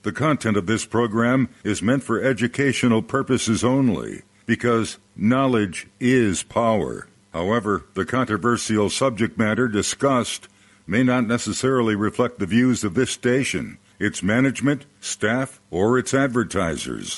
The content of this program is meant for educational purposes only, because knowledge is power. However, the controversial subject matter discussed may not necessarily reflect the views of this station, its management, staff, or its advertisers.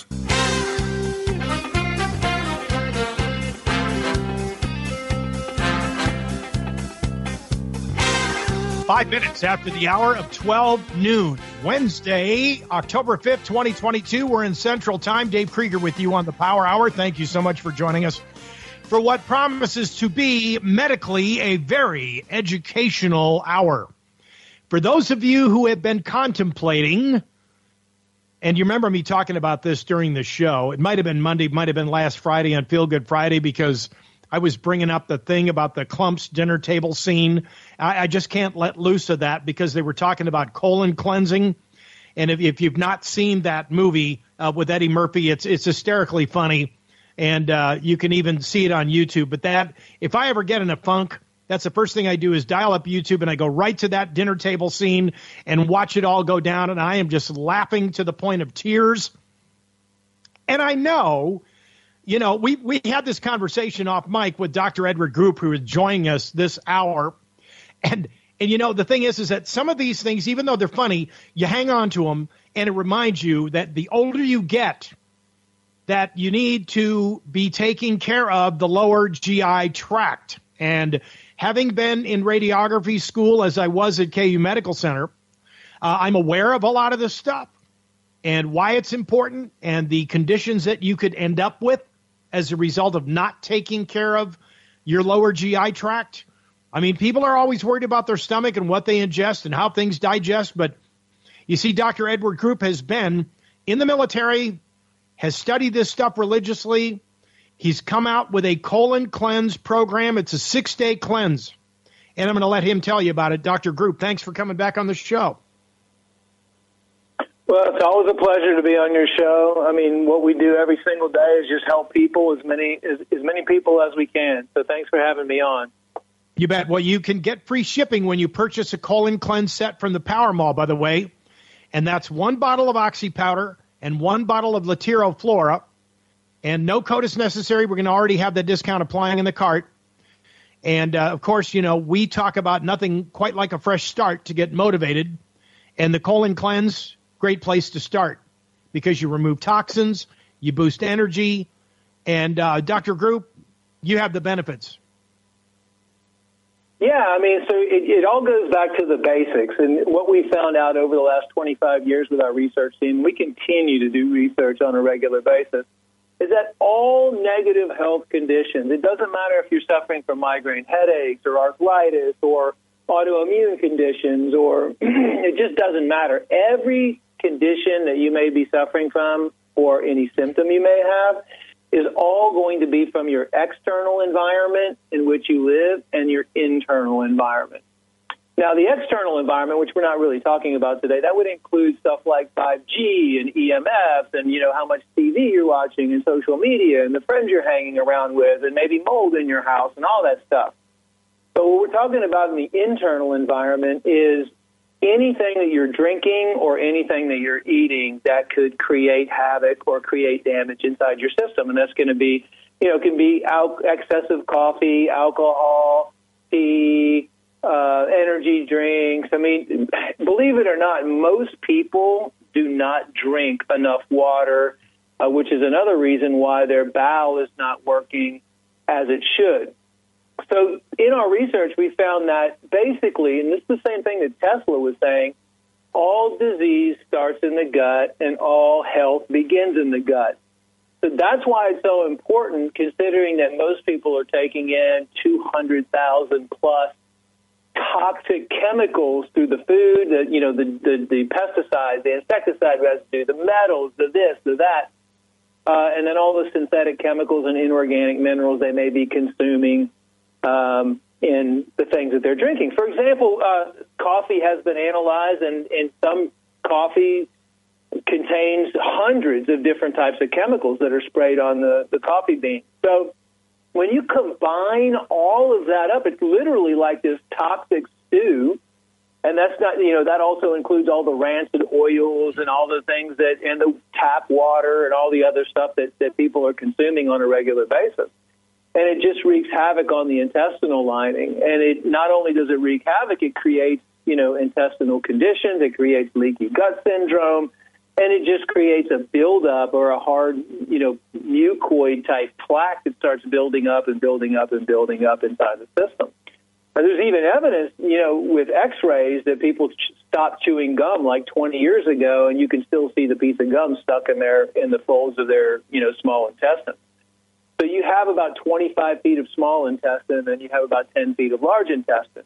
5 minutes after the hour of 12 noon, Wednesday, October 5th, 2022. We're in Central Time. Dave Krieger with you on the Power Hour. Thank you so much for joining us for what promises to be medically a very educational hour. For those of you who have been contemplating, and you remember me talking about this during the show, it might have been Monday, might have been last Friday on Feel Good Friday, because I was bringing up the thing about the Clumps dinner table scene. I just can't let loose of that because they were talking about colon cleansing. And if you've not seen that movie with Eddie Murphy, it's hysterically funny. And you can even see it on YouTube. But that, if I ever get in a funk, that's the first thing I do is dial up YouTube and I go right to that dinner table scene and watch it all go down. And I am just laughing to the point of tears. And I know, you know, we had this conversation off mic with Dr. Edward Group, who is joining us this hour. And you know, the thing is that some of these things, even though they're funny, you hang on to them, and it reminds you that the older you get, that you need to be taking care of the lower GI tract. And having been in radiography school, as I was at KU Medical Center, I'm aware of a lot of this stuff and why it's important and the conditions that you could end up with as a result of not taking care of your lower GI tract. I mean, people are always worried about their stomach and what they ingest and how things digest. But you see, Dr. Edward Group has been in the military, has studied this stuff religiously. He's come out with a colon cleanse program. It's a 6-day cleanse. And I'm going to let him tell you about it. Dr. Group, thanks for coming back on the show. Well, it's always a pleasure to be on your show. I mean, what we do every single day is just help people, as many people as we can. So thanks for having me on. You bet. Well, you can get free shipping when you purchase a colon cleanse set from the Power Mall, by the way. And that's 1 bottle of Oxy powder and 1 bottle of Latero Flora. And no code is necessary. We're going to already have the discount applying in the cart. And, of course, you know, we talk about nothing quite like a fresh start to get motivated. And the colon cleanse, great place to start because you remove toxins, you boost energy, and Dr. Group, you have the benefits. Yeah, I mean, so it all goes back to the basics. And what we found out over the last 25 years with our research team, we continue to do research on a regular basis, is that all negative health conditions, it doesn't matter if you're suffering from migraine headaches or arthritis or autoimmune conditions, or it just doesn't matter. Every condition that you may be suffering from or any symptom you may have is all going to be from your external environment in which you live and your internal environment. Now, the external environment, which we're not really talking about today, that would include stuff like 5G and EMFs and, you know, how much TV you're watching and social media and the friends you're hanging around with and maybe mold in your house and all that stuff. But what we're talking about in the internal environment is anything that you're drinking or anything that you're eating that could create havoc or create damage inside your system. And that's going to be, you know, it can be excessive coffee, alcohol, tea, energy drinks. I mean, believe it or not, most people do not drink enough water, which is another reason why their bowel is not working as it should. So in our research, we found that basically, and this is the same thing that Tesla was saying, all disease starts in the gut and all health begins in the gut. So that's why it's so important, considering that most people are taking in 200,000 plus toxic chemicals through the food, the pesticides, the insecticide residue, the metals, the this, the that, and then all the synthetic chemicals and inorganic minerals they may be consuming in the things that they're drinking. For example, coffee has been analyzed, and some coffee contains hundreds of different types of chemicals that are sprayed on the coffee bean. So when you combine all of that up, it's literally like this toxic stew, And that's not, that also includes all the rancid oils and all the things and the tap water and all the other stuff that people are consuming on a regular basis. And it just wreaks havoc on the intestinal lining. And it not only does it wreak havoc, it creates, intestinal conditions. It creates leaky gut syndrome. And it just creates a buildup or a hard, mucoid-type plaque that starts building up and building up and building up inside the system. And there's even evidence, with X-rays that people stopped chewing gum like 20 years ago, and you can still see the piece of gum stuck in the folds of their, small intestine. So you have about 25 feet of small intestine, and you have about 10 feet of large intestine.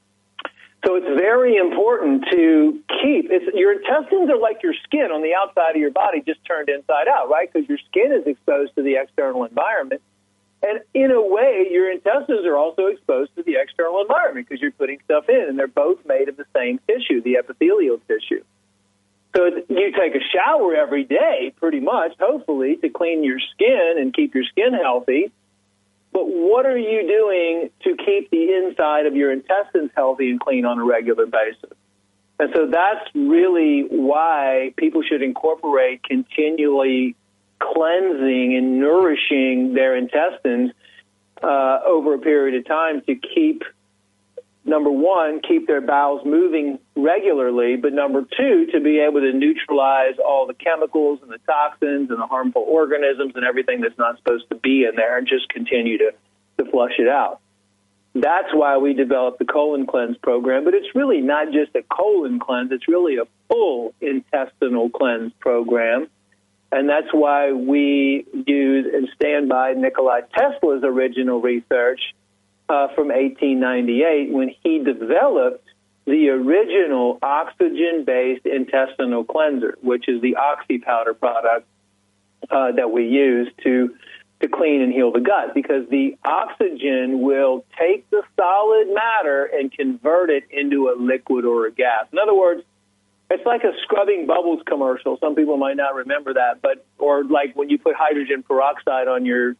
So it's very important to your intestines are like your skin on the outside of your body, just turned inside out, right? Because your skin is exposed to the external environment. And in a way, your intestines are also exposed to the external environment because you're putting stuff in, and they're both made of the same tissue, the epithelial tissue. So you take a shower every day, pretty much, hopefully, to clean your skin and keep your skin healthy. But what are you doing to keep the inside of your intestines healthy and clean on a regular basis? And so that's really why people should incorporate continually cleansing and nourishing their intestines over a period of time to keep, number one, keep their bowels moving regularly, but number two, to be able to neutralize all the chemicals and the toxins and the harmful organisms and everything that's not supposed to be in there and just continue to flush it out. That's why we developed the colon cleanse program, but it's really not just a colon cleanse, it's really a full intestinal cleanse program. And that's why we use and stand by Nikola Tesla's original research from 1898 when he developed the original oxygen-based intestinal cleanser, which is the oxy powder product that we use to clean and heal the gut, because the oxygen will take the solid matter and convert it into a liquid or a gas. In other words, it's like a scrubbing bubbles commercial. Some people might not remember that, or like when you put hydrogen peroxide on your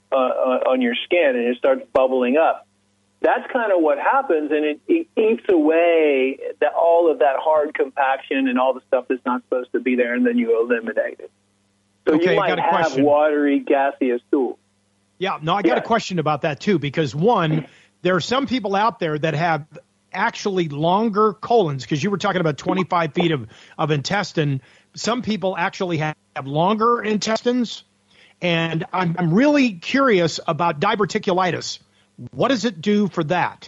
skin and it starts bubbling up. That's kind of what happens, and it eats away all of that hard compaction and all the stuff that's not supposed to be there, and then you eliminate it. So okay, you might have watery, gaseous stool. Yeah, no, I got a question about that too, because one, there are some people out there that have actually longer colons, because you were talking about 25 feet of intestine. Some people actually have longer intestines, and I'm really curious about diverticulitis. What does it do for that?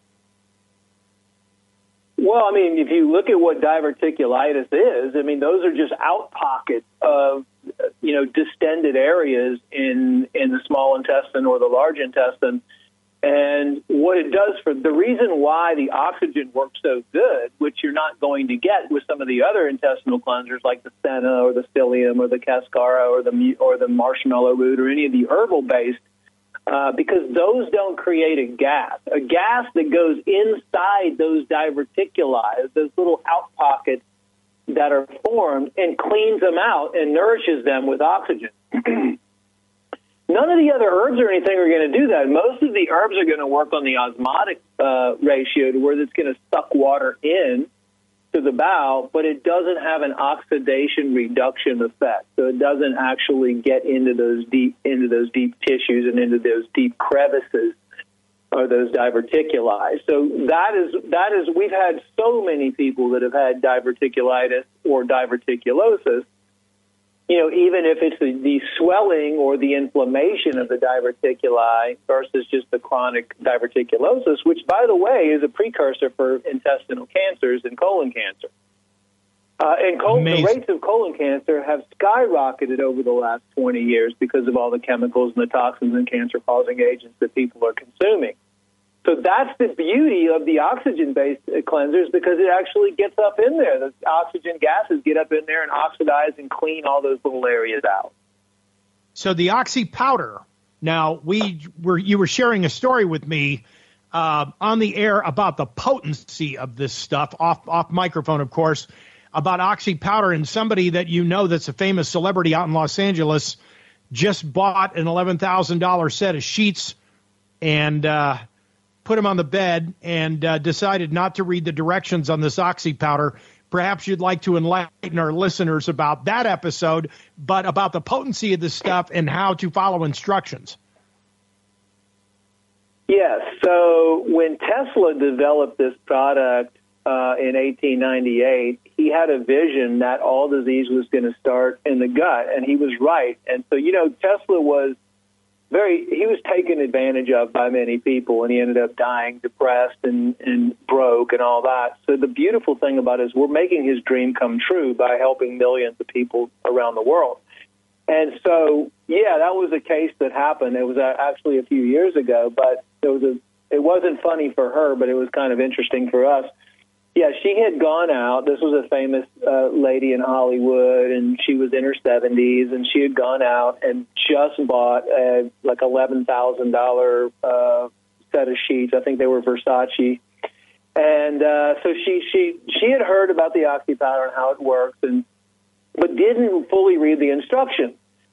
Well, I mean, if you look at what diverticulitis is, I mean, those are just out pockets of, distended areas in the small intestine or the large intestine. And what it does the reason why the oxygen works so good, which you're not going to get with some of the other intestinal cleansers like the Senna or the Psyllium or the Cascara or the marshmallow root or any of the herbal-based, because those don't create a gas that goes inside those diverticuli, those little out pockets that are formed, and cleans them out and nourishes them with oxygen. None of the other herbs or anything are going to do that. Most of the herbs are going to work on the osmotic ratio to where it's going to suck water in to the bowel, but it doesn't have an oxidation reduction effect. So it doesn't actually get into those deep tissues and into those deep crevices or those diverticuli. So that is we've had so many people that have had diverticulitis or diverticulosis. Even if it's the swelling or the inflammation of the diverticuli versus just the chronic diverticulosis, which, by the way, is a precursor for intestinal cancers and colon cancer. The rates of colon cancer have skyrocketed over the last 20 years because of all the chemicals and the toxins and cancer-causing agents that people are consuming. So that's the beauty of the oxygen-based cleansers, because it actually gets up in there. The oxygen gases get up in there and oxidize and clean all those little areas out. So the oxy powder. Now, you were sharing a story with me on the air about the potency of this stuff, off microphone, of course, about oxy powder, and somebody that that's a famous celebrity out in Los Angeles just bought an $11,000 set of sheets, and put him on the bed and decided not to read the directions on this oxy powder. Perhaps you'd like to enlighten our listeners about that episode, but about the potency of this stuff and how to follow instructions. Yes. So when Tesla developed this product in 1898, he had a vision that all disease was going to start in the gut, and he was right. And so, Tesla was he was taken advantage of by many people, and he ended up dying depressed and broke and all that. So the beautiful thing about it is we're making his dream come true by helping millions of people around the world. And so, yeah, that was a case that happened. It was actually a few years ago, but it wasn't funny for her, but it was kind of interesting for us. Yeah, she had gone out. This was a famous lady in Hollywood, and she was in her 70s, and she had gone out and just bought like $11,000 set of sheets. I think they were Versace. And so she had heard about the oxy powder and how it works, but didn't fully read the instructions.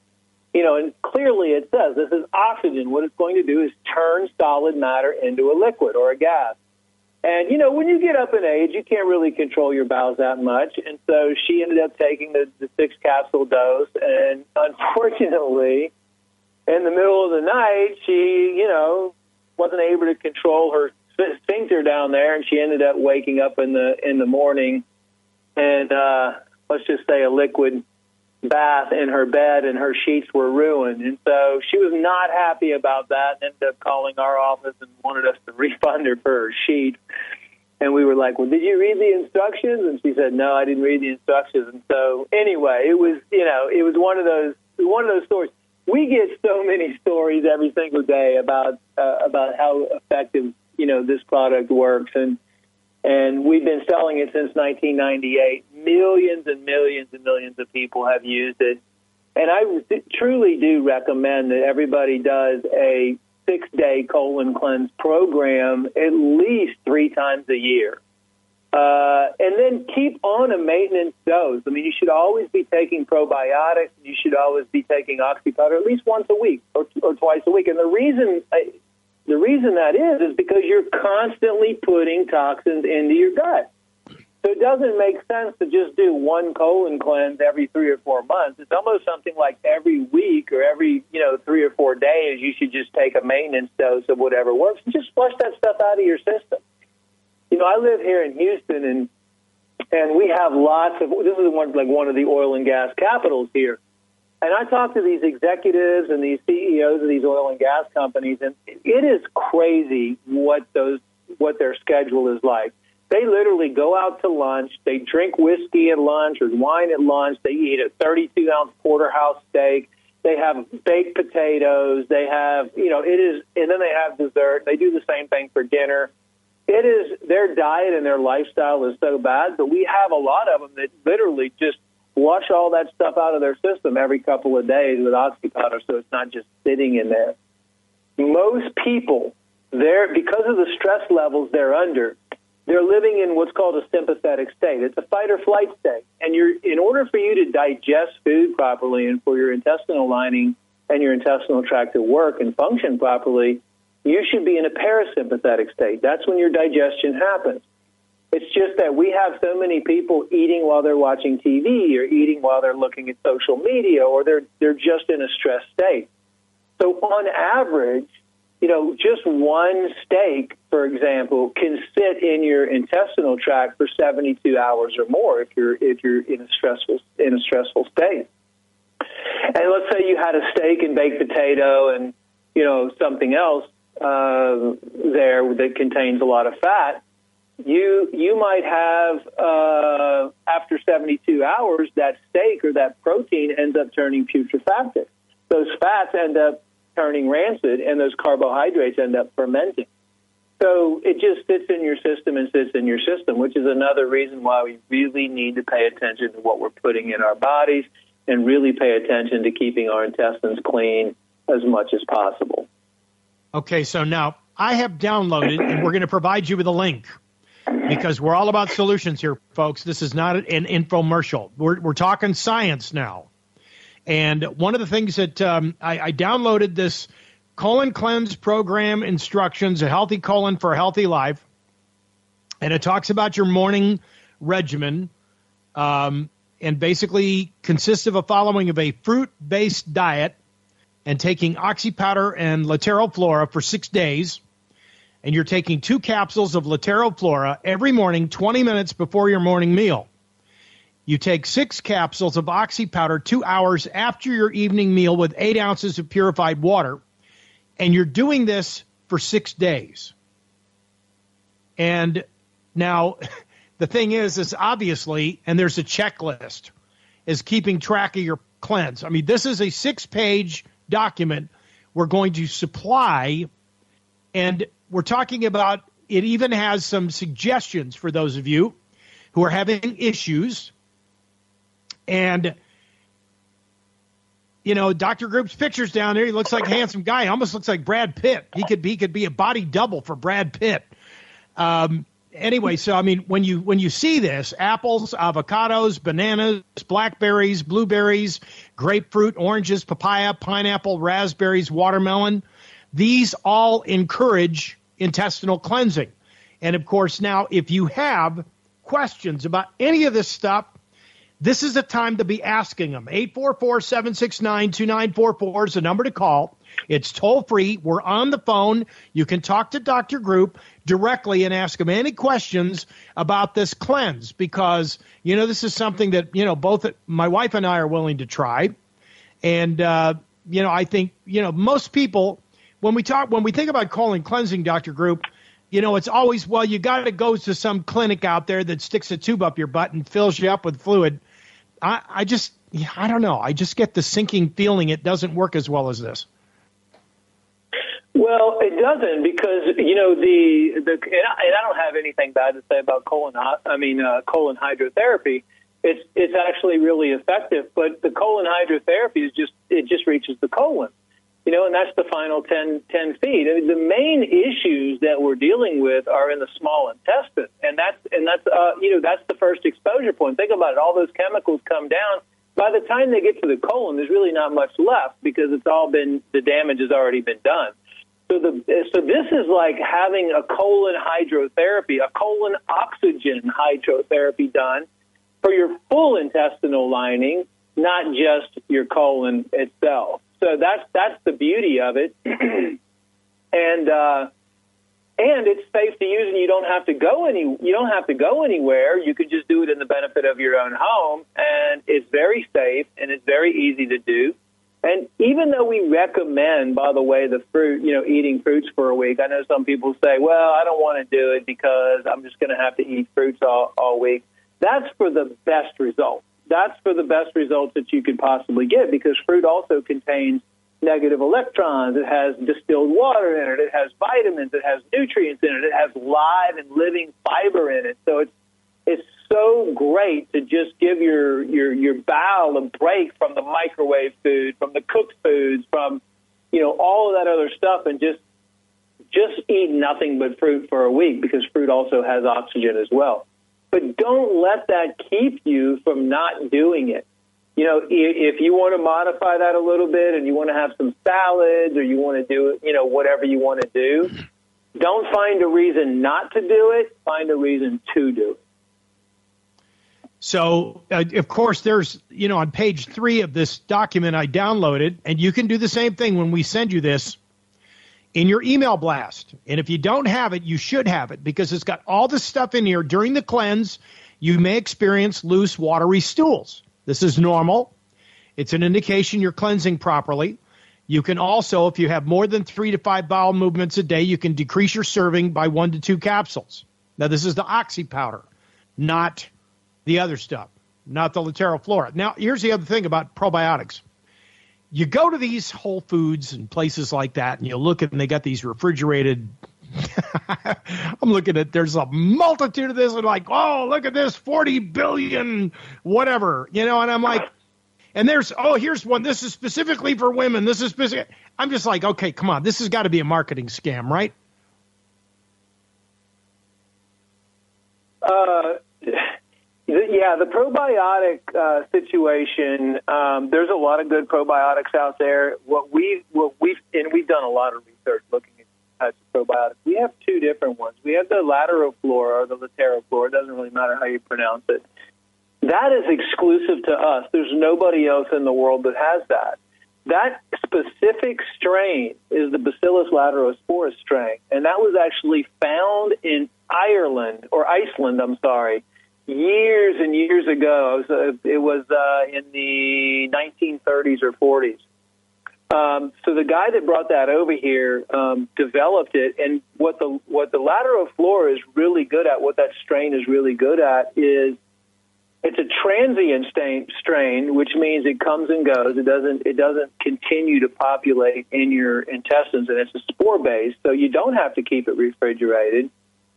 And clearly it says this is oxygen. What it's going to do is turn solid matter into a liquid or a gas. And, when you get up in age, you can't really control your bowels that much. And so she ended up taking the 6-capsule dose. And unfortunately, in the middle of the night, she, wasn't able to control her sphincter down there. And she ended up waking up in the morning and, let's just say, a liquid bath in her bed, and her sheets were ruined. And so she was not happy about that and ended up calling our office and wanted us to refund her for her sheet. And we were like, well, did you read the instructions? And she said, no, I didn't read the instructions. And so anyway, it was, it was one of those stories. We get so many stories every single day about how effective, this product works. And we've been selling it since 1998. Millions and millions and millions of people have used it. And I truly do recommend that everybody does a 6-day colon cleanse program at least 3 times a year. And then keep on a maintenance dose. I mean, you should always be taking probiotics. You should always be taking oxy powder at least once a week or twice a week. And the reason that is because you're constantly putting toxins into your gut. So it doesn't make sense to just do one colon cleanse every 3 or 4 months. It's almost something like every week or every 3 or 4 days you should just take a maintenance dose of whatever works and just flush that stuff out of your system. I live here in Houston, and we have lots of. This is one of the oil and gas capitals here. And I talk to these executives and these CEOs of these oil and gas companies, and it is crazy what their schedule is like. They literally go out to lunch, they drink whiskey at lunch or wine at lunch, they eat a 32-ounce porterhouse steak, they have baked potatoes, they have, and then they have dessert. They do the same thing for dinner. It is, their diet and their lifestyle is so bad, but we have a lot of them that literally just flush all that stuff out of their system every couple of days with oxy powder, so it's not just sitting in there. Most people, because of the stress levels they're under, they're living in what's called a sympathetic state. It's a fight or flight state. And in order for you to digest food properly and for your intestinal lining and your intestinal tract to work and function properly, you should be in a parasympathetic state. That's when your digestion happens. It's just that we have so many people eating while they're watching TV or eating while they're looking at social media, or they're just in a stressed state. So on average, just one steak, for example, can sit in your intestinal tract for 72 hours or more if you're in a stressful state. And let's say you had a steak and baked potato and something else there that contains a lot of fat. You might have after 72 hours that steak or that protein ends up turning putrefactive. Those fats end up turning rancid, and those carbohydrates end up fermenting. So it just sits in your system and sits in your system, which is another reason why we really need to pay attention to what we're putting in our bodies and really pay attention to keeping our intestines clean as much as possible. Okay, so now I have downloaded, and we're going to provide you with a link because we're all about solutions here, folks. This is not an infomercial. We're talking science now. And one of the things that I downloaded this colon cleanse program instructions, a healthy colon for a healthy life. And it talks about your morning regimen, and basically consists of a following of a fruit-based diet and taking oxy powder and lateroflora for 6 days. And you're taking 2 capsules of lateroflora every morning, 20 minutes before your morning meal. You take 6 capsules of oxy powder 2 hours after your evening meal with 8 ounces of purified water. And you're doing this for 6 days. And now, the thing is obviously, and there's a checklist, is keeping track of your cleanse. I mean, this is a 6-page document we're going to supply, and we're talking about, it even has some suggestions for those of you who are having issues. And, you know, Dr. Group's picture's down there. He looks like a handsome guy. He almost looks like Brad Pitt. He could be a body double for Brad Pitt. Anyway, so I mean, when you see this, apples, avocados, bananas, blackberries, blueberries, grapefruit, oranges, papaya, pineapple, raspberries, watermelon, these all encourage intestinal cleansing. And of course, now if you have questions about any of this stuff, this is the time to be asking them. 844-769-2944 is the number to call. It's toll free. We're on the phone. You can talk to Dr. Group directly and ask him any questions about this cleanse, because, you know, this is something that, you know, both my wife and I are willing to try. And, you know, I think, you know, most people, when we think about colon cleansing, Dr. Group, you know, it's always, well, you got to go to some clinic out there that sticks a tube up your butt and fills you up with fluid. I don't know. I just get the sinking feeling it doesn't work as well as this. Well, it doesn't, because, you know, and I don't have anything bad to say about colon hydrotherapy. It's actually really effective, but the colon hydrotherapy just reaches the colon, you know, and that's the final 10 feet. I mean, the main issues that we're dealing with are in the small intestine, and that's the first exposure point. Think about it. All those chemicals come down. By the time they get to the colon, there's really not much left, because the damage has already been done. So this is like having a colon hydrotherapy, a colon oxygen hydrotherapy done for your full intestinal lining, not just your colon itself. So that's the beauty of it, and it's safe to use, and you don't have to go anywhere. You could just do it in the benefit of your own home, and it's very safe and it's very easy to do. And even though we recommend, by the way, the fruit, you know, eating fruits for a week, I know some people say, well, I don't want to do it because I'm just going to have to eat fruits all week. That's for the best results. That's for the best results that you could possibly get, because fruit also contains negative electrons. It has distilled water in it. It has vitamins. It has nutrients in it. It has live and living fiber in it. So it's so great to just give your bowel a break from the microwave food, from the cooked foods, from, you know, all of that other stuff, and just eat nothing but fruit for a week, because fruit also has oxygen as well. But don't let that keep you from not doing it. You know, if you want to modify that a little bit and you want to have some salads, or you want to do, you know, whatever you want to do, don't find a reason not to do it. Find a reason to do it. So, of course, there's, you know, on page 3 of this document I downloaded, and you can do the same thing when we send you this in your email blast. And if you don't have it, you should have it, because it's got all the stuff in here. During the cleanse, you may experience loose, watery stools. This is normal. It's an indication you're cleansing properly. You can also, if you have more than 3 to 5 bowel movements a day, you can decrease your serving by 1 to 2 capsules. Now, this is the oxy powder, not the other stuff, not the lateroflora. Now, here's the other thing about probiotics. You go to these Whole Foods and places like that, and you look at, and they got these refrigerated. I'm looking at, there's a multitude of this, and like, oh, look at this, 40 billion, whatever, you know, and I'm like, and there's, oh, here's one. This is specifically for women. This is specific. I'm just like, okay, come on. This has got to be a marketing scam, right? The probiotic situation. There's a lot of good probiotics out there. We've done a lot of research looking at types of probiotics. We have two different ones. We have the Lateroflora or the Lateroflora. It doesn't really matter how you pronounce it. That is exclusive to us. There's nobody else in the world that has that. That specific strain is the Bacillus laterosporus strain, and that was actually found in Iceland, years and years ago. It was in the 1930s or 40s. So the guy that brought that over here developed it, and what the Lateroflora is really good at, what that strain is really good at, is it's a transient strain, which means it comes and goes. It doesn't continue to populate in your intestines, and it's a spore based, so you don't have to keep it refrigerated.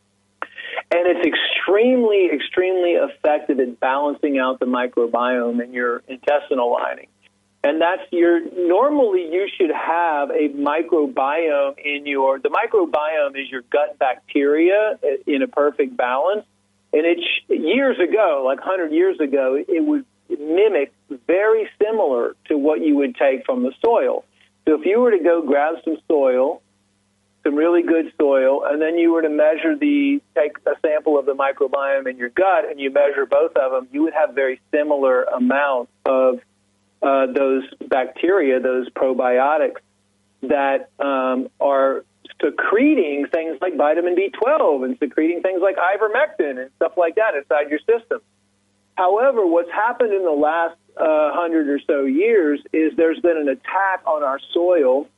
And it's extremely, extremely effective at balancing out the microbiome in your intestinal lining. And normally you should have a microbiome the microbiome is your gut bacteria in a perfect balance. And years ago, like 100 years ago, it would mimic very similar to what you would take from the soil. So if you were to go grab some soil, some really good soil, and then you were to take a sample of the microbiome in your gut, and you measure both of them, you would have very similar amounts of those bacteria, those probiotics that are secreting things like vitamin B12 and secreting things like ivermectin and stuff like that inside your system. However, what's happened in the last 100 or so years is there's been an attack on our soil.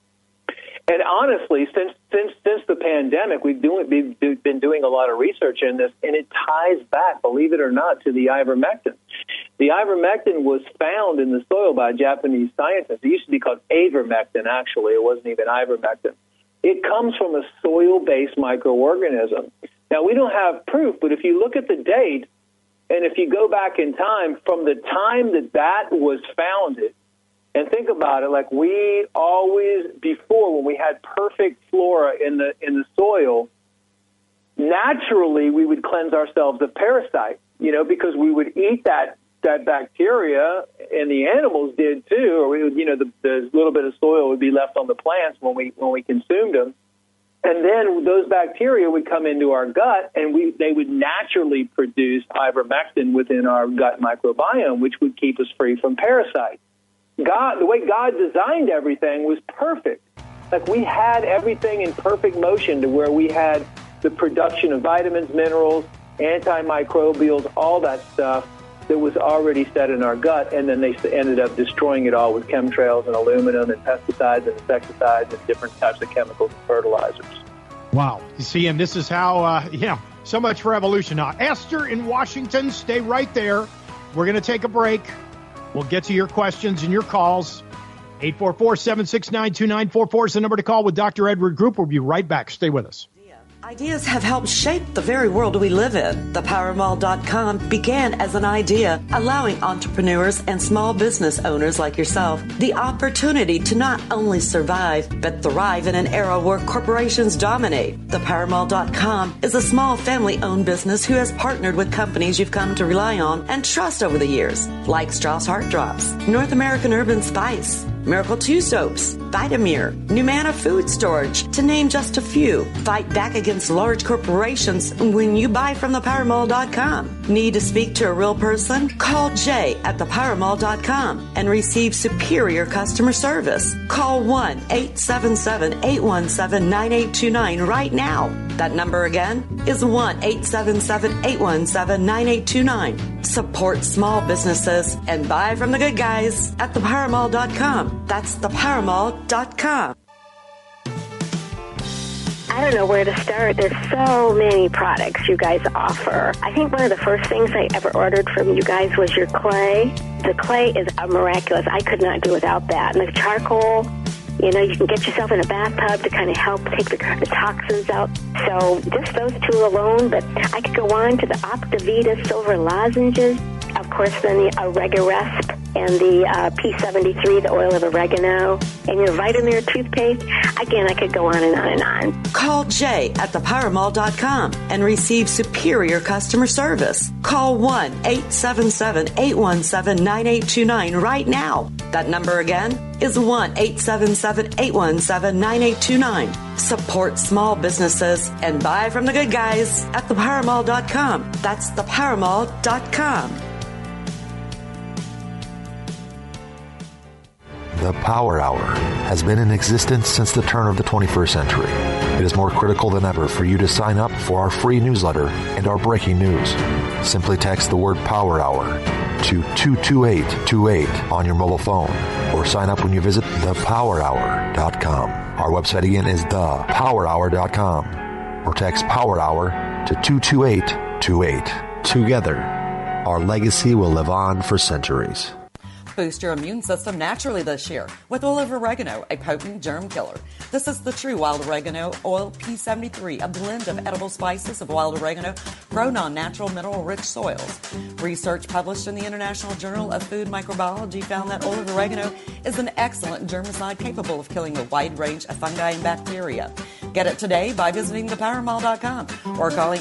And honestly, since the pandemic, we've been doing a lot of research in this, and it ties back, believe it or not, to the ivermectin. The ivermectin was found in the soil by Japanese scientists. It used to be called avermectin, actually. It wasn't even ivermectin. It comes from a soil-based microorganism. Now, we don't have proof, but if you look at the date, and if you go back in time, from the time that was founded, and think about it, like we always, before, when we had perfect flora in the soil, naturally we would cleanse ourselves of parasites, because we would eat that bacteria, and the animals did too, or we would, the little bit of soil would be left on the plants when we consumed them. And then those bacteria would come into our gut, and they would naturally produce ivermectin within our gut microbiome, which would keep us free from parasites. The way God designed everything was perfect. Like we had everything in perfect motion to where we had the production of vitamins, minerals, antimicrobials, all that stuff that was already set in our gut, and then they ended up destroying it all with chemtrails and aluminum and pesticides and insecticides and different types of chemicals and fertilizers. Wow. You see, and this is how, so much for evolution. Now, Esther in Washington, stay right there. We're going to take a break. We'll get to your questions and your calls. 844-769-2944 is the number to call with Dr. Edward Group. We'll be right back. Stay with us. Ideas have helped shape the very world we live in. ThePowerMall.com began as an idea, allowing entrepreneurs and small business owners like yourself the opportunity to not only survive, but thrive in an era where corporations dominate. ThePowerMall.com is a small family-owned business who has partnered with companies you've come to rely on and trust over the years, like Strauss Heart Drops, North American Urban Spice, Miracle 2 Soaps, Vitamir, Numana Food Storage, to name just a few. Fight back against large corporations when you buy from ThePowerMall.com. Need to speak to a real person? Call Jay at ThePowerMall.com and receive superior customer service. Call 1-877-817-9829 right now. That number again is 1-877-817-9829. Support small businesses and buy from the good guys at ThePowerMall.com. That's ThePowerMall.com. I don't know where to start. There's so many products you guys offer. I think one of the first things I ever ordered from you guys was your clay. The clay is miraculous. I could not do without that. And the charcoal, you can get yourself in a bathtub to kind of help take the toxins out. So just those two alone, but I could go on to the Optavita silver lozenges. Of course, then the Oregarest and the P73, the oil of oregano, and your Vitamir toothpaste. Again, I could go on and on and on. Call Jay at thepowermall.com and receive superior customer service. Call 1-877-817-9829 right now. That number again is 1-877-817-9829. Support small businesses and buy from the good guys at thepowermall.com. That's thepowermall.com. The Power Hour has been in existence since the turn of the 21st century. It is more critical than ever for you to sign up for our free newsletter and our breaking news. Simply text the word Power Hour to 22828 on your mobile phone or sign up when you visit thepowerhour.com. Our website again is thepowerhour.com or text Power Hour to 22828. Together, our legacy will live on for centuries. Boost your immune system naturally this year with oil of oregano, a potent germ killer. This is the true wild oregano oil P73, a blend of edible spices of wild oregano grown on natural mineral-rich soils. Research published in the International Journal of Food Microbiology found that oil of oregano is an excellent germicide capable of killing a wide range of fungi and bacteria. Get it today by visiting thepowermall.com or calling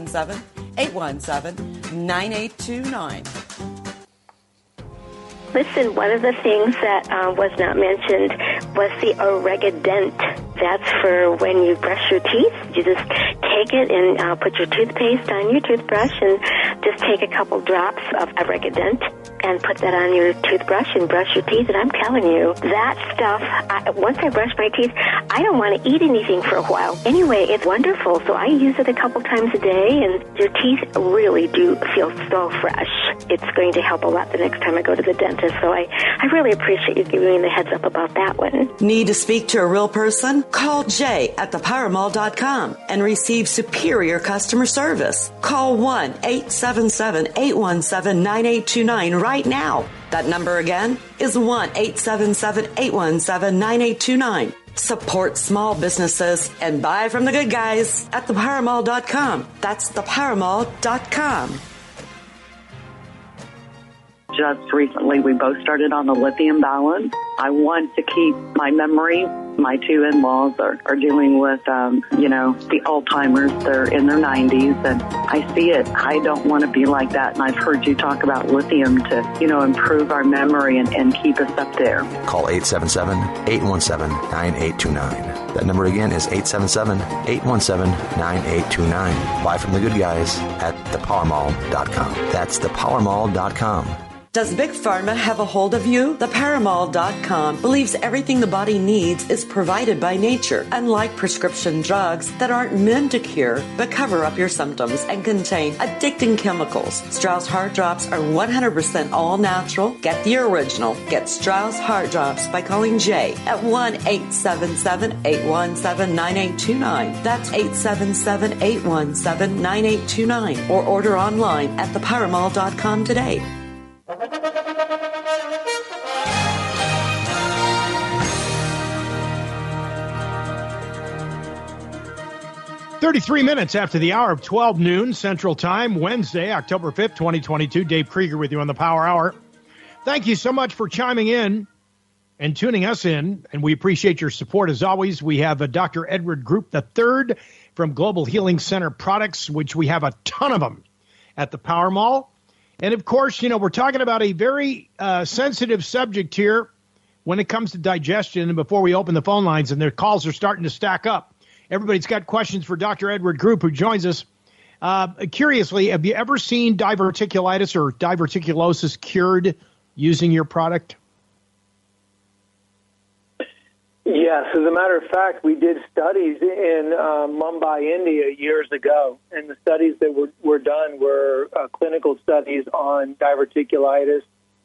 877-817-9829. Listen, one of the things that was not mentioned was the Oregadent. That's for when you brush your teeth. You just take it and put your toothpaste on your toothbrush and just take a couple drops of Oregadent and put that on your toothbrush and brush your teeth. And I'm telling you, that stuff, once I brush my teeth, I don't want to eat anything for a while. Anyway, it's wonderful. So I use it a couple times a day, and your teeth really do feel so fresh. It's going to help a lot the next time I go to the dentist. So I really appreciate you giving me the heads up about that one. Need to speak to a real person? Call Jay at thepowermall.com and receive superior customer service. Call 1-877-817-9829 right now. That number again is 1-877-817-9829. Support small businesses and buy from the good guys at thepowermall.com. That's thepowermall.com. Just recently, we both started on the lithium balance. I want to keep my memory. My two in-laws are dealing with, the Alzheimer's. They're in their 90s, and I see it. I don't want to be like that, and I've heard you talk about lithium to, improve our memory and keep us up there. Call 877-817-9829. That number again is 877-817-9829. Buy from the good guys at thepowermall.com. That's thepowermall.com. Does Big Pharma have a hold of you? ThePowerMall.com believes everything the body needs is provided by nature, unlike prescription drugs that aren't meant to cure but cover up your symptoms and contain addicting chemicals. Strauss Heart Drops are 100% all natural. Get the original. Get Strauss Heart Drops by calling Jay at 1-877-817-9829. That's 877-817-9829. Or order online at ThePowerMall.com today. 33 minutes after the hour of 12 noon Central Time, Wednesday, October 5th, 2022. Dave Krieger with you on the Power Hour. Thank you so much for chiming in and tuning us in, and we appreciate your support. As always, we have Dr. Edward Group III from Global Healing Center Products, which we have a ton of them at the Power Mall. And, of course, we're talking about a very sensitive subject here when it comes to digestion. And before we open the phone lines, and their calls are starting to stack up, everybody's got questions for Dr. Edward Group, who joins us. Curiously, have you ever seen diverticulitis or diverticulosis cured using your product? Yes, as a matter of fact, we did studies in Mumbai, India, years ago, and the studies that were done were clinical studies on diverticulitis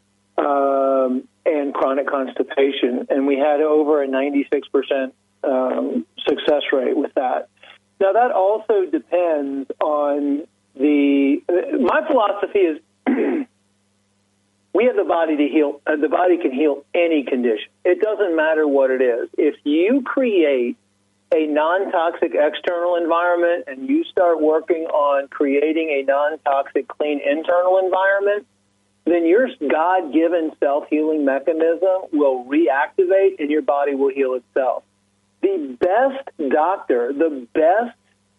and chronic constipation, and we had over a 96% success rate with that. Now, that also depends on my philosophy is we have the body to heal. The body can heal any condition. It doesn't matter what it is. If you create a non-toxic external environment and you start working on creating a non-toxic, clean internal environment, then your God-given self-healing mechanism will reactivate and your body will heal itself. The best doctor, the best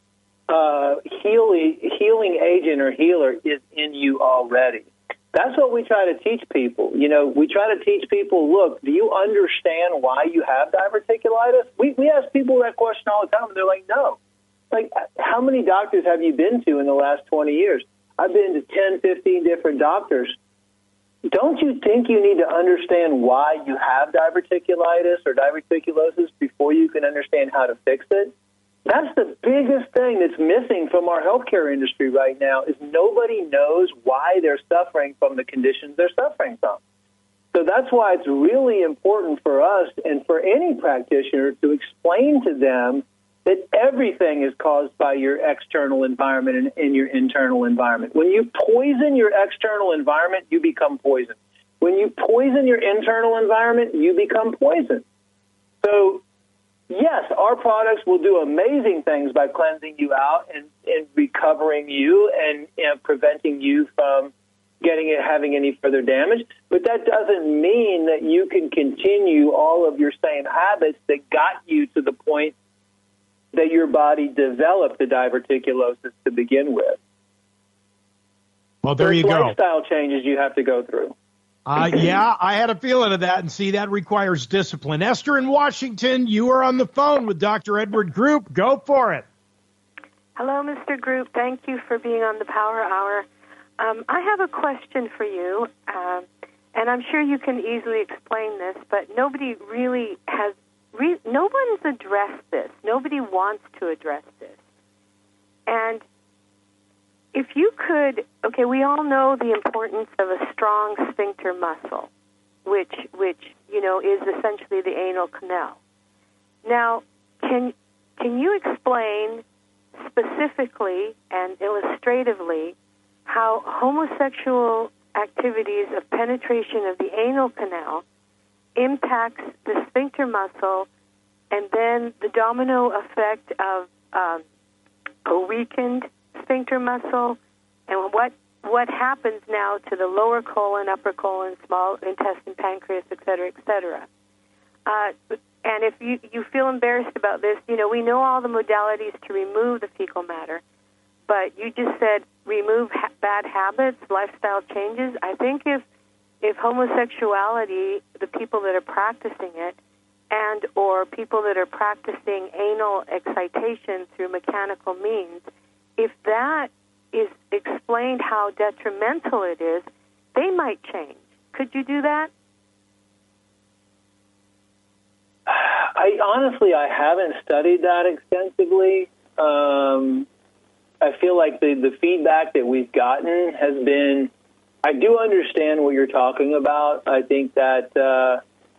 healing agent or healer is in you already. That's what we try to teach people. You know, we try to teach people, look, do you understand why you have diverticulitis? We ask people that question all the time, and they're like, no. Like, how many doctors have you been to in the last 20 years? I've been to 10, 15 different doctors. Don't you think you need to understand why you have diverticulitis or diverticulosis before you can understand how to fix it? That's the biggest thing that's missing from our healthcare industry right now is nobody knows why they're suffering from the conditions they're suffering from. So that's why it's really important for us and for any practitioner to explain to them that everything is caused by your external environment and your internal environment. When you poison your external environment, you become poison. When you poison your internal environment, you become poison. So, yes, our products will do amazing things by cleansing you out and recovering you and preventing you from having any further damage. But that doesn't mean that you can continue all of your same habits that got you to the point that your body developed the diverticulosis to begin with. Well, there you go. Lifestyle changes you have to go through. Yeah, I had a feeling of that, and see, that requires discipline. Esther in Washington, you are on the phone with Dr. Edward Group. Go for it. Hello, Mr. Group. Thank you for being on the Power Hour. I have a question for you, and I'm sure you can easily explain this, but nobody really has no one's addressed this. Nobody wants to address this. And if you could, okay, we all know the importance of a strong sphincter muscle, which you know is essentially the anal canal. Now, can you explain specifically and illustratively how homosexual activities of penetration of the anal canal impacts the sphincter muscle, and then the domino effect of a weakened sphincter muscle, and what happens now to the lower colon, upper colon, small intestine, pancreas, et cetera, et cetera. And if you feel embarrassed about this, you know, we know all the modalities to remove the fecal matter, but you just said remove bad habits, lifestyle changes. I think if homosexuality, the people that are practicing it, and or people that are practicing anal excitation through mechanical means, if that is explained how detrimental it is, they might change. Could you do that? I haven't studied that extensively. I feel like the feedback that we've gotten has been, I do understand what you're talking about. I think that the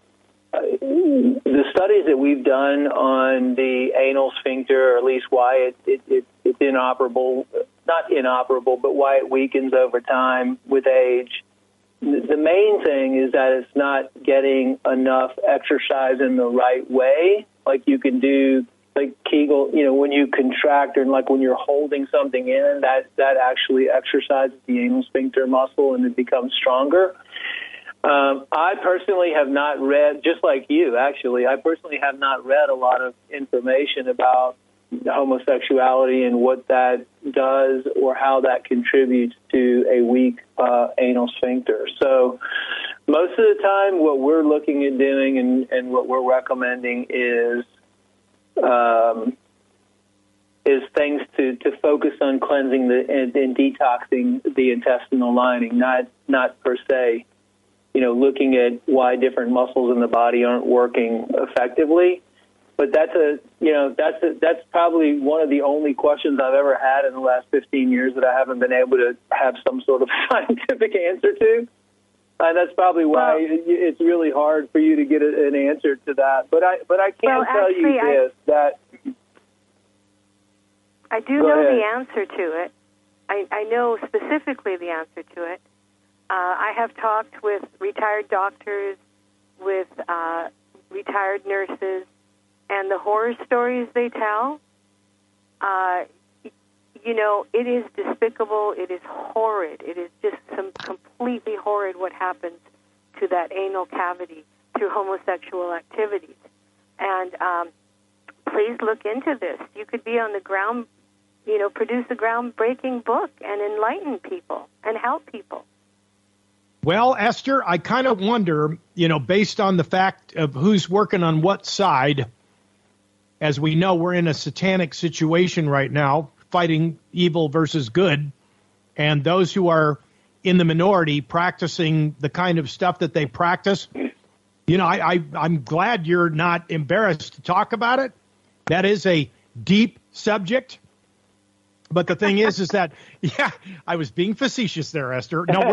studies that we've done on the anal sphincter, or at least why it's inoperable, not inoperable, but why it weakens over time with age, the main thing is that it's not getting enough exercise in the right way. Like you can do, like Kegel, you know, when you contract or like when you're holding something in, that actually exercises the anal sphincter muscle and it becomes stronger. I personally have not read, just like you, actually, I personally have not read a lot of information about homosexuality and what that does or how that contributes to a weak anal sphincter. So most of the time what we're looking at doing and what we're recommending is things to focus on cleansing and detoxing the intestinal lining, not per se, you know, looking at why different muscles in the body aren't working effectively. But that's probably one of the only questions I've ever had in the last 15 years that I haven't been able to have some sort of scientific answer to. And that's probably why it's really hard for you to get an answer to that. But I can tell you this, that I do know the answer to it. I know specifically the answer to it. I have talked with retired doctors, with retired nurses, and the horror stories they tell, it is despicable. It is horrid. It is just completely horrid what happens to that anal cavity through homosexual activities. And please look into this. You could be on the ground, produce a groundbreaking book and enlighten people and help people. Well, Esther, I kind of wonder, based on the fact of who's working on what side, as we know, we're in a satanic situation right now, fighting evil versus good, and those who are in the minority practicing the kind of stuff that they practice. I'm glad you're not embarrassed to talk about it. That is a deep subject. But the thing is that, I was being facetious there, Esther. No,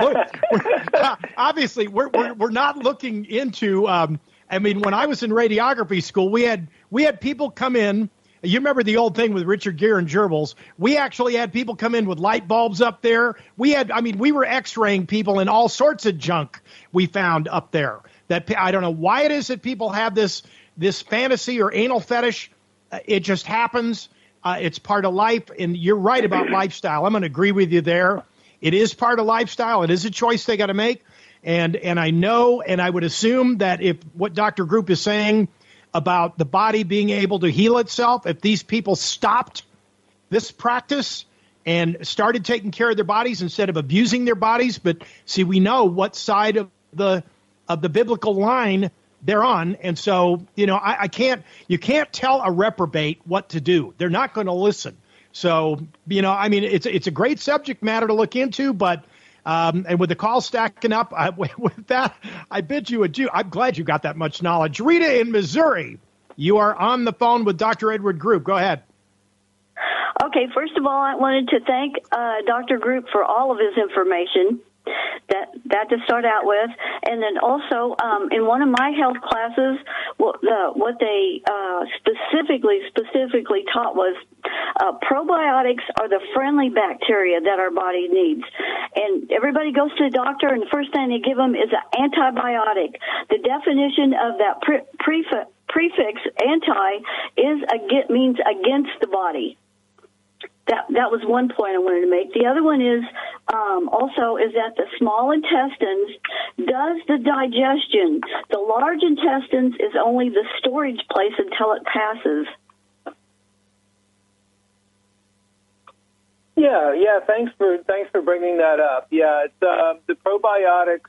obviously we're not looking into. When I was in radiography school, we had people come in. You remember the old thing with Richard Gere and gerbils? We actually had people come in with light bulbs up there. We were X-raying people and all sorts of junk we found up there. That I don't know why it is that people have this fantasy or anal fetish. It just happens. It's part of life, and you're right about lifestyle. I'm going to agree with you there. It is part of lifestyle. It is a choice they got to make, and I know, and I would assume that if what Dr. Group is saying about the body being able to heal itself, if these people stopped this practice and started taking care of their bodies instead of abusing their bodies, but see, we know what side of the biblical line they're on. And so, you can't tell a reprobate what to do. They're not going to listen. So, it's a great subject matter to look into, but, and with the call stacking up, with that, I bid you adieu. I'm glad you got that much knowledge. Rita in Missouri, you are on the phone with Dr. Edward Group. Go ahead. Okay, first of all, I wanted to thank Dr. Group for all of his information. That to start out with, and then also in one of my health classes, what they specifically taught was probiotics are the friendly bacteria that our body needs. And everybody goes to the doctor, and the first thing they give them is an antibiotic. The definition of that prefix anti means against the body. That was one point I wanted to make. The other one is also is that the small intestines does the digestion. The large intestines is only the storage place until it passes. Yeah. Thanks for bringing that up. Yeah, it's the probiotics.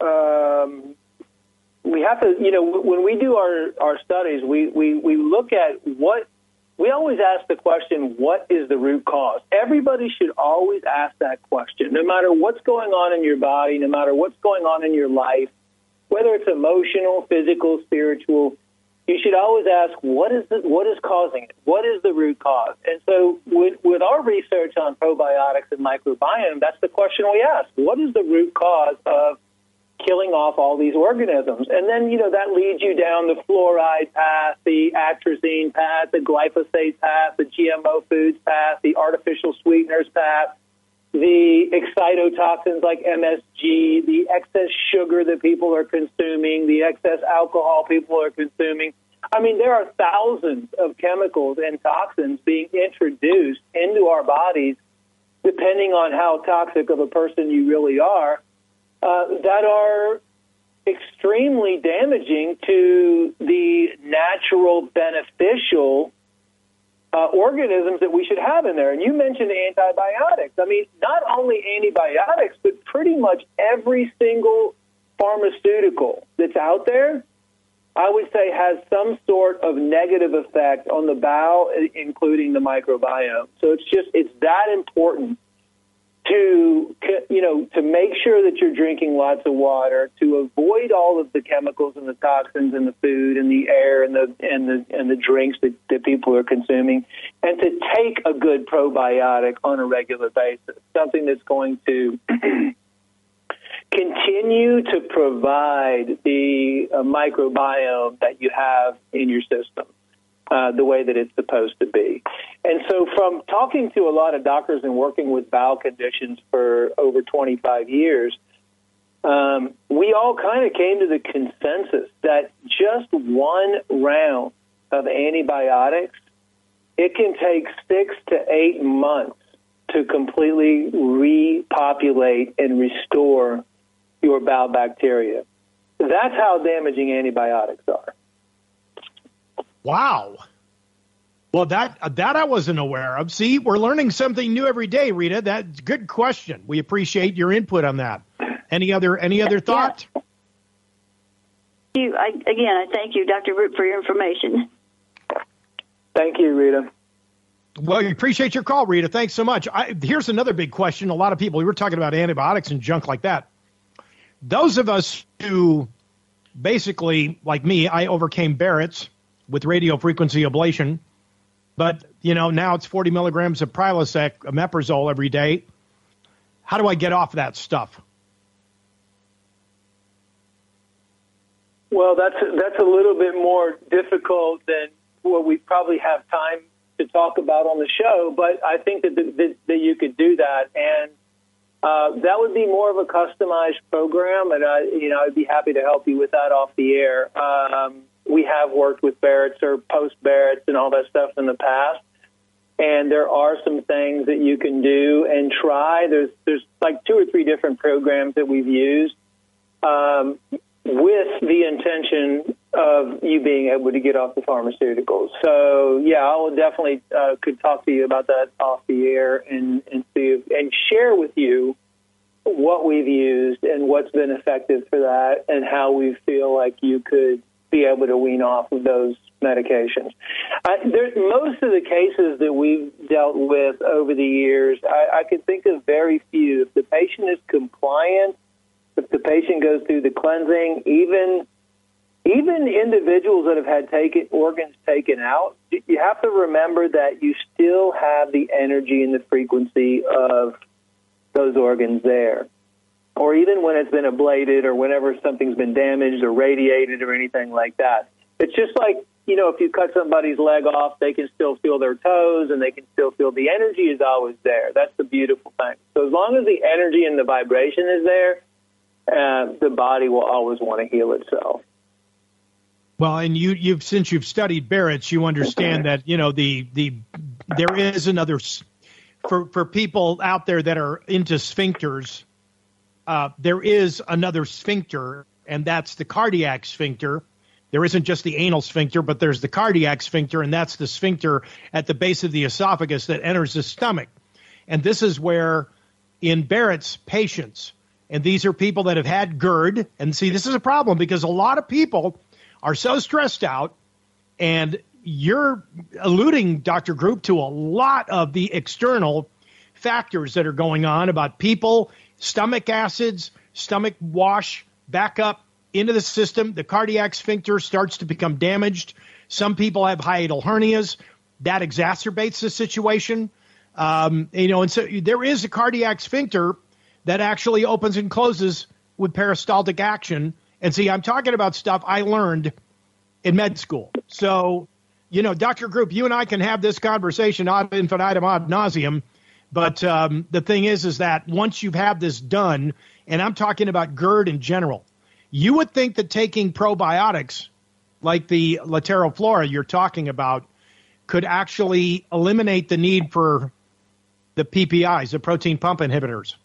We have to, when we do our studies, we look at what. We always ask the question, what is the root cause? Everybody should always ask that question, no matter what's going on in your body, no matter what's going on in your life, whether it's emotional, physical, spiritual. You should always ask, what is causing it? What is the root cause? And so with our research on probiotics and microbiome, that's the question we ask. What is the root cause of killing off all these organisms? And then, that leads you down the fluoride path, the atrazine path, the glyphosate path, the GMO foods path, the artificial sweeteners path, the excitotoxins like MSG, the excess sugar that people are consuming, the excess alcohol people are consuming. There are thousands of chemicals and toxins being introduced into our bodies, depending on how toxic of a person you really are, that are extremely damaging to the natural, beneficial organisms that we should have in there. And you mentioned antibiotics. Not only antibiotics, but pretty much every single pharmaceutical that's out there, I would say, has some sort of negative effect on the bowel, including the microbiome. So it's that important to make sure that you're drinking lots of water, to avoid all of the chemicals and the toxins in the food and the air and the drinks that people are consuming, and to take a good probiotic on a regular basis, something that's going to continue to provide the microbiome that you have in your system the way that it's supposed to be. And so from talking to a lot of doctors and working with bowel conditions for over 25 years, we all kind of came to the consensus that just one round of antibiotics it can take 6 to 8 months to completely repopulate and restore your bowel bacteria. That's how damaging antibiotics are. Wow. Well, that I wasn't aware of. See, we're learning something new every day, Rita. That's a good question. We appreciate your input on that. Any other thought? I thank you, Dr. Root, for your information. Thank you, Rita. Well, we appreciate your call, Rita. Thanks so much. Here's another big question. A lot of people, we were talking about antibiotics and junk like that. Those of us who basically, like me, I overcame Barrett's with radio frequency ablation. But, now it's 40 milligrams of Prilosec, omeprazole every day. How do I get off that stuff? Well, that's a little bit more difficult than what we probably have time to talk about on the show, but I think that you could do that, and that would be more of a customized program, and I'd be happy to help you with that off the air. We have worked with Barrett's or post-Barrett's and all that stuff in the past, and there are some things that you can do and try. There's like 2 or 3 different programs that we've used with the intention of you being able to get off the pharmaceuticals. So, yeah, I will definitely could talk to you about that off the air and see and share with you what we've used and what's been effective for that and how we feel like you could be able to wean off of those medications. Most of the cases that we've dealt with over the years, I could think of very few. If the patient is compliant, if the patient goes through the cleansing, even individuals that have had organs taken out, you have to remember that you still have the energy and the frequency of those organs there. Or even when it's been ablated or whenever something's been damaged or radiated or anything like that. It's just like, if you cut somebody's leg off, they can still feel their toes and they can still feel the energy is always there. That's the beautiful thing. So as long as the energy and the vibration is there, the body will always want to heal itself. Well, and since you've studied Barrett's, you understand that there is another for people out there that are into sphincters. There is another sphincter, and that's the cardiac sphincter. There isn't just the anal sphincter, but there's the cardiac sphincter, and that's the sphincter at the base of the esophagus that enters the stomach. And this is where, in Barrett's patients, and these are people that have had GERD, and see, this is a problem because a lot of people are so stressed out, and you're alluding, Dr. Group, to a lot of the external factors that are going on about people, stomach acids, stomach wash back up into the system. The cardiac sphincter starts to become damaged. Some people have hiatal hernias. That exacerbates the situation. And so there is a cardiac sphincter that actually opens and closes with peristaltic action. And see, I'm talking about stuff I learned in med school. So, Dr. Group, you and I can have this conversation ad infinitum, ad nauseum. But the thing is that once you've had this done, and I'm talking about GERD in general, you would think that taking probiotics like the Lateroflora you're talking about could actually eliminate the need for the PPIs, the protein pump inhibitors.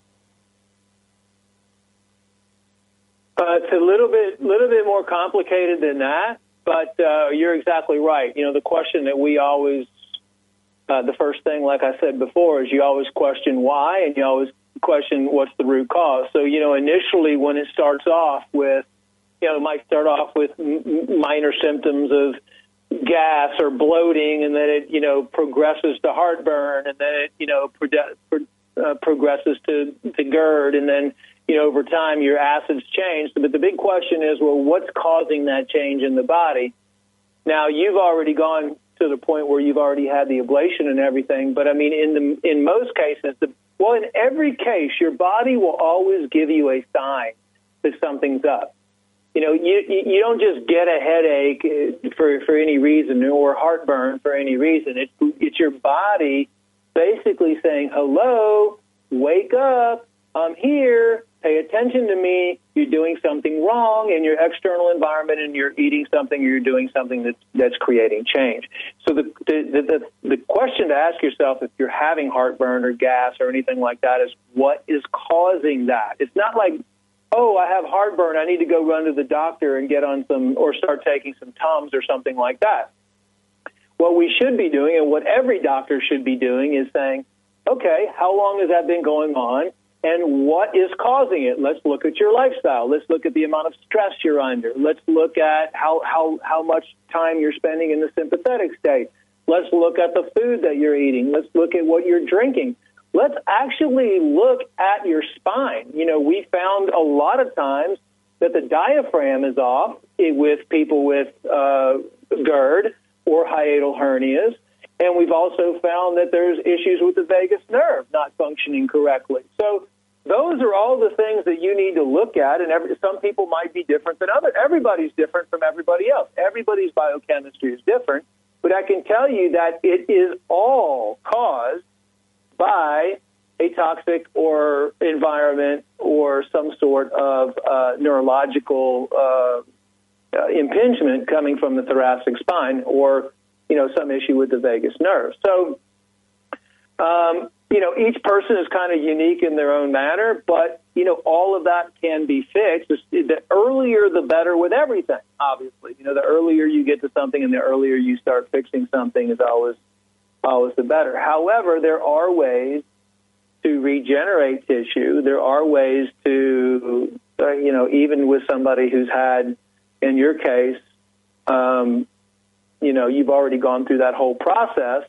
It's a little bit more complicated than that, but you're exactly right. The question that we always, the first thing, like I said before, is you always question why, and you always question what's the root cause. So, initially when it starts off with, it might start off with minor symptoms of gas or bloating, and then it, progresses to heartburn, and then it, progresses to GERD, and then, over time your acids change. But the big question is, well, what's causing that change in the body? Now, you've already gone to the point where you've already had the ablation and everything, but I mean, in most cases, in every case, your body will always give you a sign that something's up. You don't just get a headache for any reason or heartburn for any reason. It's your body basically saying, hello, wake up, I'm here, pay attention to me. You're doing something wrong in your external environment, and you're eating something, or you're doing something that's creating change. So the question to ask yourself if you're having heartburn or gas or anything like that is, what is causing that? It's not like, oh, I have heartburn, I need to go run to the doctor and get on some, or start taking some Tums or something like that. What we should be doing, and what every doctor should be doing, is saying, okay, how long has that been going on, and what is causing it? Let's look at your lifestyle. Let's look at the amount of stress you're under. Let's look at how much time you're spending in the sympathetic state. Let's look at the food that you're eating. Let's look at what you're drinking. Let's actually look at your spine. You know, we found a lot of times that the diaphragm is off with people with GERD or hiatal hernias. And we've also found that there's issues with the vagus nerve not functioning correctly. So those are all the things that you need to look at, and some people might be different than others. Everybody's different from everybody else. Everybody's biochemistry is different, but I can tell you that it is all caused by a toxic or environment or some sort of neurological impingement coming from the thoracic spine, or some issue with the vagus nerve. So, each person is kind of unique in their own manner, but, all of that can be fixed. The earlier, the better with everything, obviously. The earlier you get to something and the earlier you start fixing something is always the better. However, there are ways to regenerate tissue. There are ways to, even with somebody who's had, in your case, you've already gone through that whole process.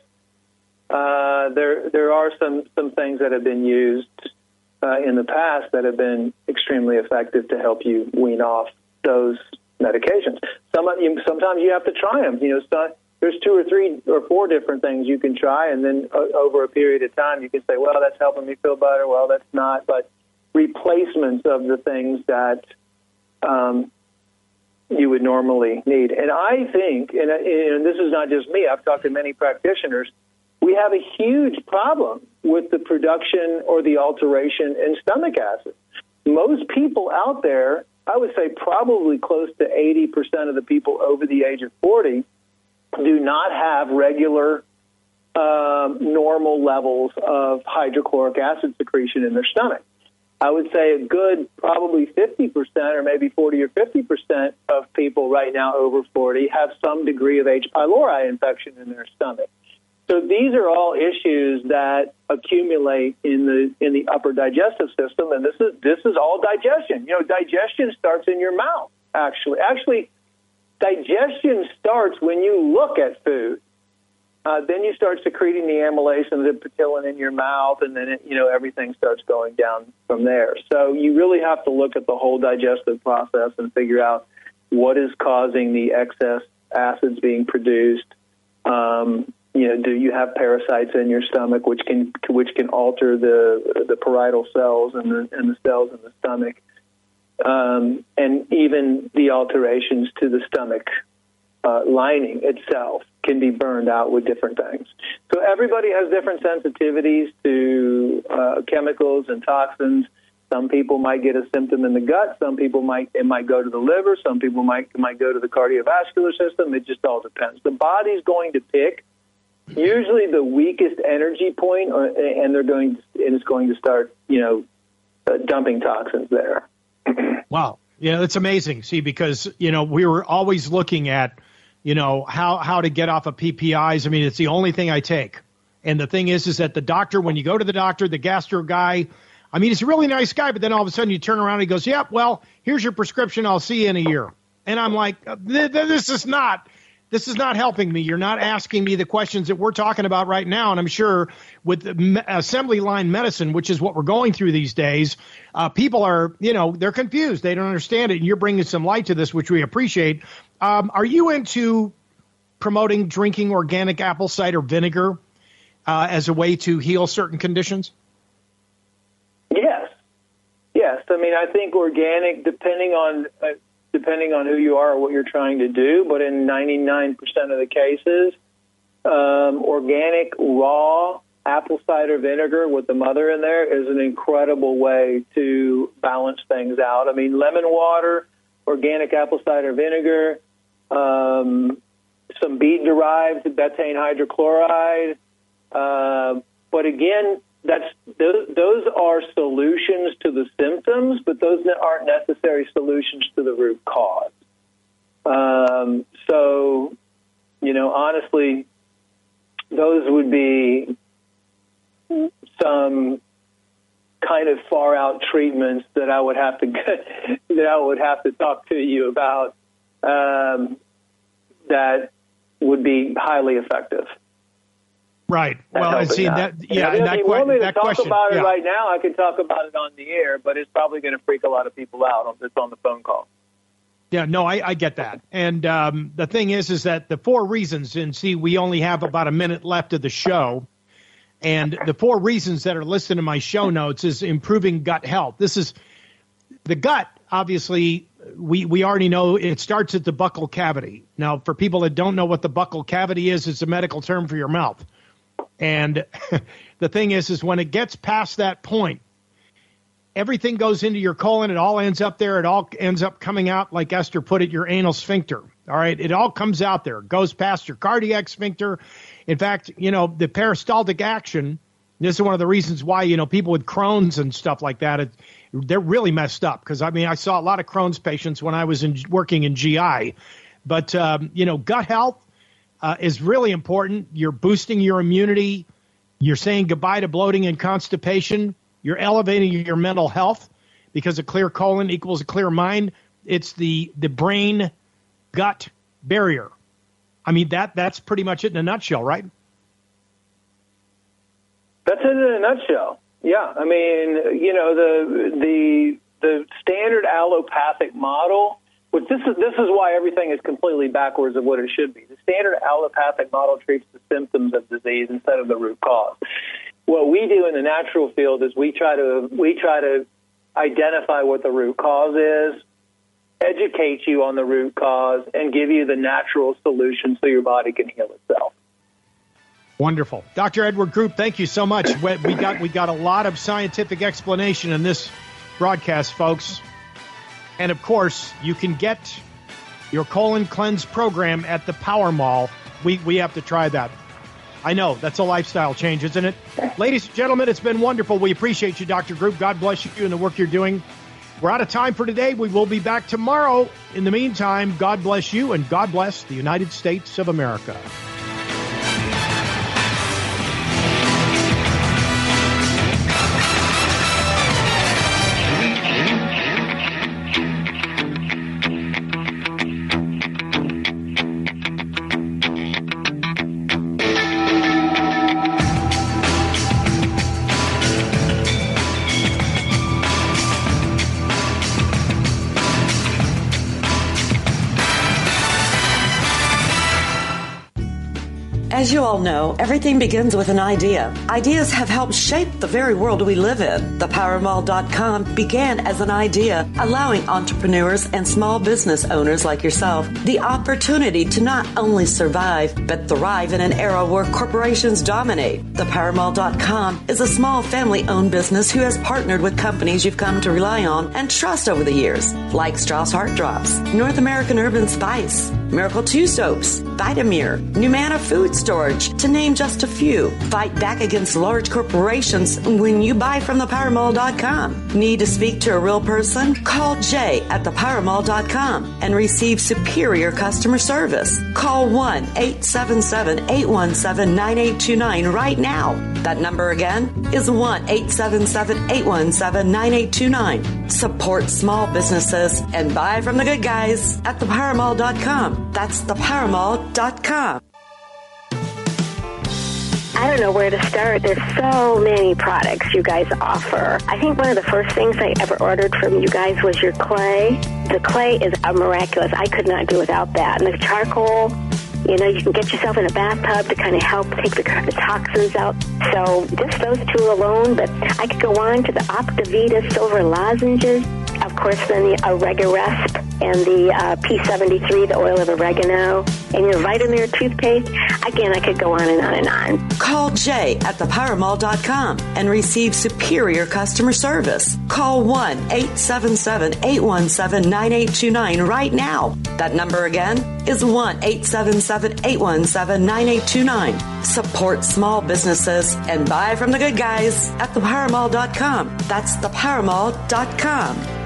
There are some things that have been used in the past that have been extremely effective to help you wean off those medications. Sometimes you have to try them. There's 2 or 3 or 4 different things you can try, and then over a period of time you can say, well, that's helping me feel better. Well, that's not. But replacements of the things that you would normally need. And I think, and this is not just me, I've talked to many practitioners, we have a huge problem with the production or the alteration in stomach acid. Most people out there, I would say probably close to 80% of the people over the age of 40 do not have regular normal levels of hydrochloric acid secretion in their stomach. I would say a good probably 50% or maybe 40 or 50% of people right now over 40 have some degree of H. pylori infection in their stomach. So these are all issues that accumulate in the upper digestive system, and this is all digestion. Digestion starts in your mouth, actually. Actually, digestion starts when you look at food. Then you start secreting the amylase and the ptyalin in your mouth, and then everything starts going down from there. So you really have to look at the whole digestive process and figure out what is causing the excess acids being produced. Do you have parasites in your stomach which can alter the parietal cells and the cells in the stomach, and even the alterations to the stomach lining itself can be burned out with different things. So everybody has different sensitivities to chemicals and toxins. Some people might get a symptom in the gut. Some people might go to the liver. Some people might go to the cardiovascular system. It just all depends. The body's going to pick usually the weakest energy point, and it's going to start dumping toxins there. Wow. Yeah, that's amazing. See, because, we were always looking at, how to get off of PPIs. I mean, it's the only thing I take. And the thing is that the doctor, when you go to the doctor, the gastro guy, I mean, he's a really nice guy, but then all of a sudden you turn around and he goes, yep, well, here's your prescription. I'll see you in a year. And I'm like, this is not helping me. You're not asking me the questions that we're talking about right now. And I'm sure with assembly line medicine, which is what we're going through these days, people are, they're confused. They don't understand it. And you're bringing some light to this, which we appreciate. Are you into promoting drinking organic apple cider vinegar as a way to heal certain conditions? Yes. I mean, I think organic, depending on who you are or what you're trying to do, but in 99% of the cases, organic raw apple cider vinegar with the mother in there is an incredible way to balance things out. I mean, lemon water, organic apple cider vinegar, some beet-derived betaine hydrochloride. But again, those are solutions to the symptoms, but those aren't necessary solutions to the root cause. So, honestly, those would be some kind of far out treatments that I would have to talk to you about that would be highly effective. Right. Well, I see that. Yeah. If you want me to talk question, about it right now, I can talk about it on the air, but it's probably going to freak a lot of people out that's on the phone call. Yeah, no, I get that. And the thing is that the 4 reasons, and see, we only have about a minute left of the show, and the 4 reasons that are listed in my show notes is improving gut health. This is the gut, obviously, we already know it starts at the buccal cavity. Now, for people that don't know what the buccal cavity is, it's a medical term for your mouth. And the thing is when it gets past that point, everything goes into your colon. It all ends up there. It all ends up coming out, like Esther put it, your anal sphincter. All right. It all comes out there. It goes past your cardiac sphincter. In fact, the peristaltic action, this is one of the reasons why, people with Crohn's and stuff like that, they're really messed up. Because, I saw a lot of Crohn's patients when I was working in GI. But, gut health is really important. You're boosting your immunity. You're saying goodbye to bloating and constipation. You're elevating your mental health because a clear colon equals a clear mind. It's the brain-gut barrier. That's pretty much it in a nutshell, right? That's it in a nutshell. Yeah. The standard allopathic model, which this is why everything is completely backwards of what it should be. The standard allopathic model treats the symptoms of disease instead of the root cause. What we do in the natural field is we try to identify what the root cause is, educate you on the root cause, and give you the natural solution so your body can heal itself. Wonderful. Dr. Edward Group, thank you so much. We got a lot of scientific explanation in this broadcast, folks. And, of course, you can get your colon cleanse program at the Power Mall. We have to try that. I know. That's a lifestyle change, isn't it? Ladies and gentlemen, it's been wonderful. We appreciate you, Dr. Group. God bless you and the work you're doing. We're out of time for today. We will be back tomorrow. In the meantime, God bless you and God bless the United States of America. As you all know, everything begins with an idea. Ideas have helped shape the very world we live in. ThePowerMall.com began as an idea, allowing entrepreneurs and small business owners like yourself the opportunity to not only survive, but thrive in an era where corporations dominate. ThePowerMall.com is a small family-owned business who has partnered with companies you've come to rely on and trust over the years, like Strauss Heart Drops, North American Urban Spice, Miracle 2 Soaps, Vitamir, Numana Food Storage, to name just a few. Fight back against large corporations when you buy from ThePowerMall.com. Need to speak to a real person? Call Jay at ThePowerMall.com and receive superior customer service. Call 1-877-817-9829 right now. That number again is 1-877-817-9829. Support small businesses and buy from the good guys at ThePowerMall.com. That's ThePowerMall.com. I don't know where to start. There's so many products you guys offer. I think one of the first things I ever ordered from you guys was your clay. The clay is miraculous. I could not do without that. And the charcoal, you can get yourself in a bathtub to kind of help take the toxins out. So just those two alone, but I could go on to the Optavita silver lozenges. Of course, then the Oregarest and the P73, the oil of oregano, and your Vitamir toothpaste. Again, I could go on and on and on. Call Jay at thepowermall.com and receive superior customer service. Call 1-877-817-9829 right now. That number again is 1-877-817-9829. Support small businesses and buy from the good guys at thepowermall.com. That's thepowermall.com.